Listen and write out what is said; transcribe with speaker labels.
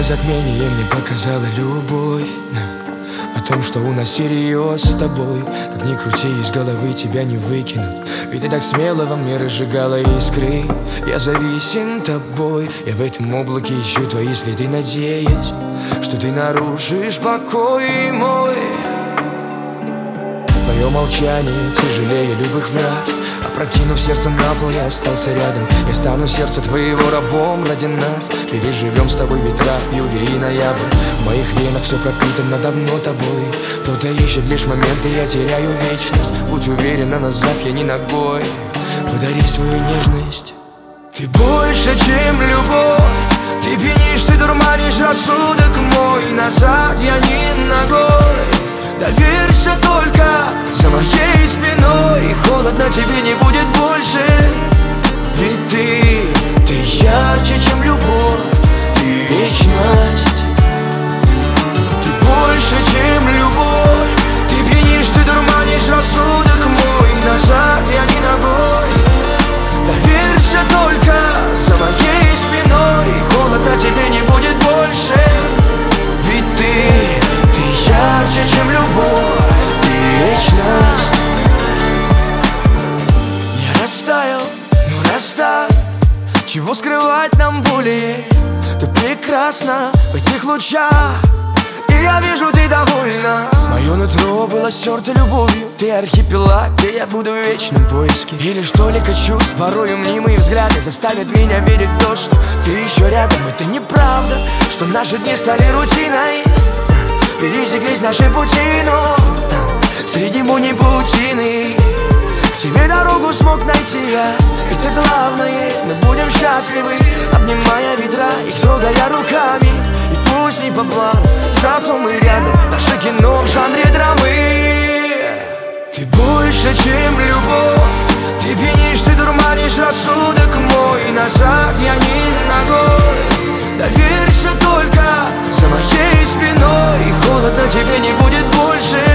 Speaker 1: Полное затмение мне показала любовь. О том, что у нас всерьез с тобой. Как ни крути, из головы тебя не выкинуть. Ведь ты так смело во мне разжигала искры. Я зависим тобой. Я в этом облаке ищу твои следы, надеясь, что ты нарушишь покой мой. Твое молчание тяжелее любых фраз. Опрокинув сердце на пол, я остался рядом. Я стану сердце твоего рабом ради нас. Переживем с тобой ветра, юги и ноябрь. В моих венах все пропитано давно тобой. Кто-то ищет лишь моменты, я теряю вечность. Будь уверена, назад я не ногой. Подари свою нежность. Ты больше, чем любовь. Ты пьянишь, ты дурманишь рассудок мой. Назад я не ногой. Доверься только за моей спиной. Холодно тебе не будет больше. Ведь ты ярче, чем любовь. Ты вечность. Ты больше, чем любовь. Ты пьянишь, ты дурманишь рассудок мой. Назад я не ногой. Доверься только за моей спиной. Холодно тебе не будет больше. Ведь ты ярче, чем любовь. Ты вечность. Я растаял, ну расстань. Чего скрывать нам более? Ты прекрасна в этих лучах, и я вижу, ты довольна. Мое нутро было стерто любовью. Ты архипелаг, где я буду в вечном поиске. И лишь только чувств, порою мнимые взгляды заставят меня верить в то, что ты еще рядом. Это неправда, что наши дни стали рутиной. Пересеклись наши пути, но среди буни паутины к тебе дорогу смог найти я. Это главное, мы будем счастливы, обнимая ветра, их трогая руками. И пусть не по плану, зато мы рядом. Наше кино в жанре драмы. Ты больше, чем любовь. Ты пьянишь, ты дурманишь рассудок мой. Назад я не ногой. Доверься только за моей спиной. И холодно тебе не будет больше.